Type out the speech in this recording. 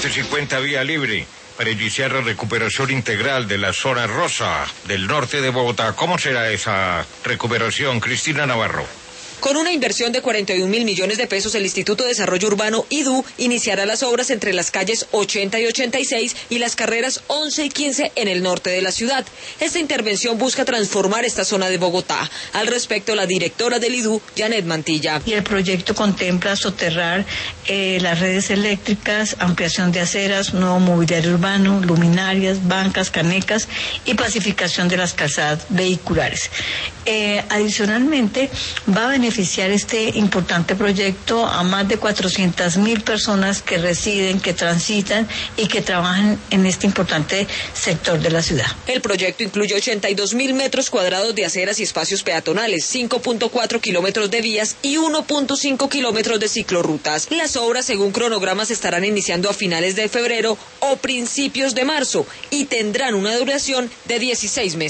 750 vía libre para iniciar la recuperación integral de la zona rosa del norte de Bogotá. ¿Cómo será esa recuperación, Cristina Navarro? Con una inversión de 41.000 millones de pesos, el Instituto de Desarrollo Urbano, IDU, iniciará las obras entre las calles 80 y 86 y las carreras 11 y 15 en el norte de la ciudad. Esta intervención busca transformar esta zona de Bogotá. Al respecto, la directora del IDU, Janet Mantilla. Y el proyecto contempla soterrar las redes eléctricas, ampliación de aceras, nuevo mobiliario urbano, luminarias, bancas, canecas y pacificación de las calzadas vehiculares. Adicionalmente, va a beneficiar este importante proyecto a más de 400.000 personas que residen, que transitan y que trabajan en este importante sector de la ciudad. El proyecto incluye 82.000 metros cuadrados de aceras y espacios peatonales, 5.4 kilómetros de vías y 1.5 kilómetros de ciclorrutas. Las obras, según cronogramas, estarán iniciando a finales de febrero o principios de marzo y tendrán una duración de 16 meses.